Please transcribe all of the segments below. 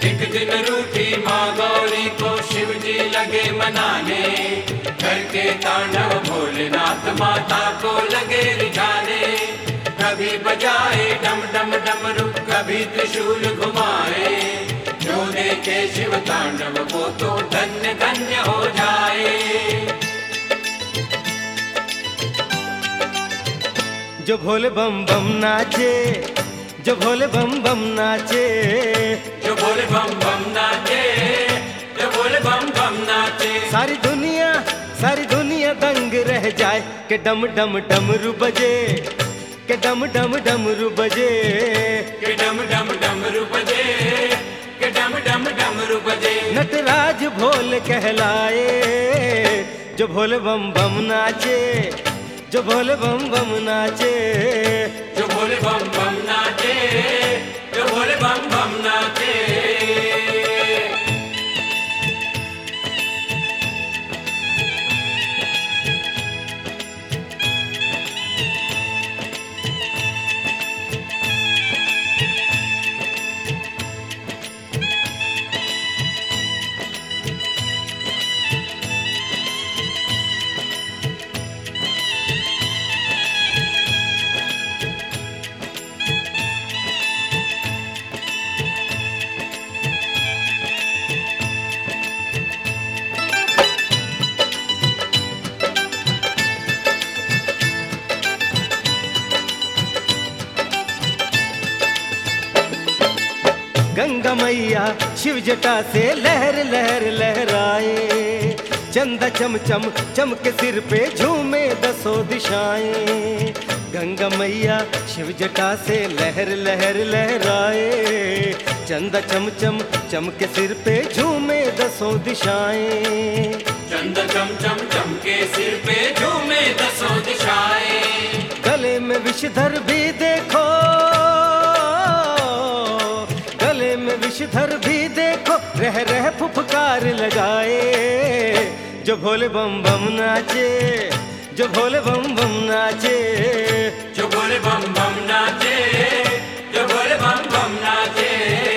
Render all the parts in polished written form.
एक दिन रूठी माँ गौरी को शिव जी लगे मनाने, करके तांडव भोलेनाथ माता को लगे रिझाने। कभी बजाए डम डम डमरू, कभी त्रिशूल घुमाए, जो देखे शिव तांडव वो तो धन्य धन्य हो जाए। जो भोले बम बम नाचे, जो भोले बम बम नाचे, जो भोले बम बम नाचे, जो भोले बम बम नाचे। सारी दुनिया दंग रह जाए के डम डम डमरू बजे, के डम डम डमरू बजे, के डम डम डमरू बजे, के डम डम डमरू बजे। नटराज भोले कहलाए, जो भोले बम बम नाचे, जो भोले बम बम नाचे, जो भोले बम बम नाचे, जो भोले बम बम नाचे। गंगा मैया शिव जटा से लहर लहर लहराए, चंदा चम चम चमके सिर पे झूमे दसों दिशाएं। गंगा मैया शिव जटा से लहर लहर लहराए, चंदा चम चम चमके सिर पे झूमे दसों दिशाएं। चंदा चम चम चमके सिर पे झूमे दसों दिशाएं। गले में विषधर भी देखो, गले में विषधर भी देखो, रह रह फुफकार लगाए, जो भोले बम बम नाचे, जो भोले बम बम नाचे, जो भोले बम बम नाचे, जो भोले बम बम नाचे।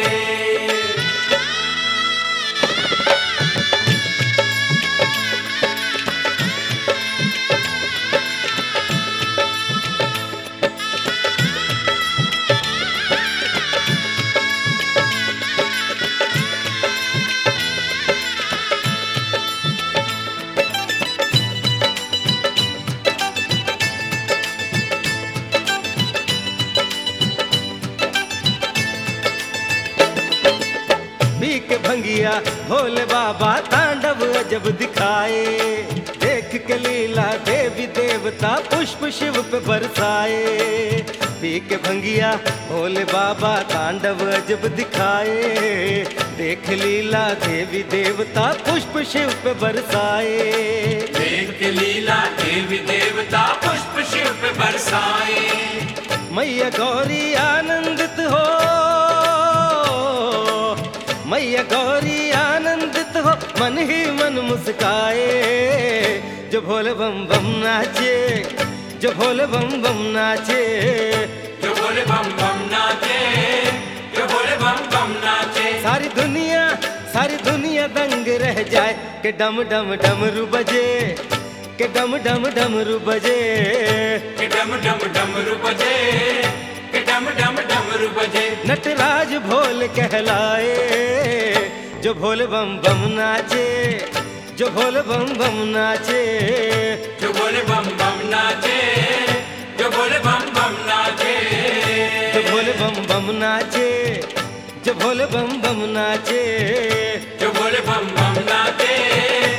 पी के भंगिया भोले बाबा तांडव अजब दिखाए, देख के लीला देवी देवता पुष्प शिव पे बरसाए। पी के भंगिया भोले बाबा तांडव अजब दिखाए, देख लीला देवी देवता पुष्प शिव पे बरसाए। देख लीला देवी देवता पुष्प शिव पे बरसाए। मैया गौरी आनंदित हो, मैया गौरी आनंदित हो, मन ही मन मुस्काए, जो भोले बम बम नाचे, जो भोले बम बम नाचे, जो भोले बम बम नाचे, जो भोले बम बम नाचे। सारी दुनिया दंग रह जाए के डम डम डमरू बजे, के डम डम डमरू बजे, के डम डम डमरू बजे, के डम डम डमरू बजे। नटराज भोले कहलाए, जो भोले बम बम नाचे, जो भोले बम बम नाचे, जो भोले बम बम नाचे, जो भोले बम बम नाचे, जो भोले बम बम नाचे, जो भोले बम बम नाचे, जो भोले बम बम नाचे।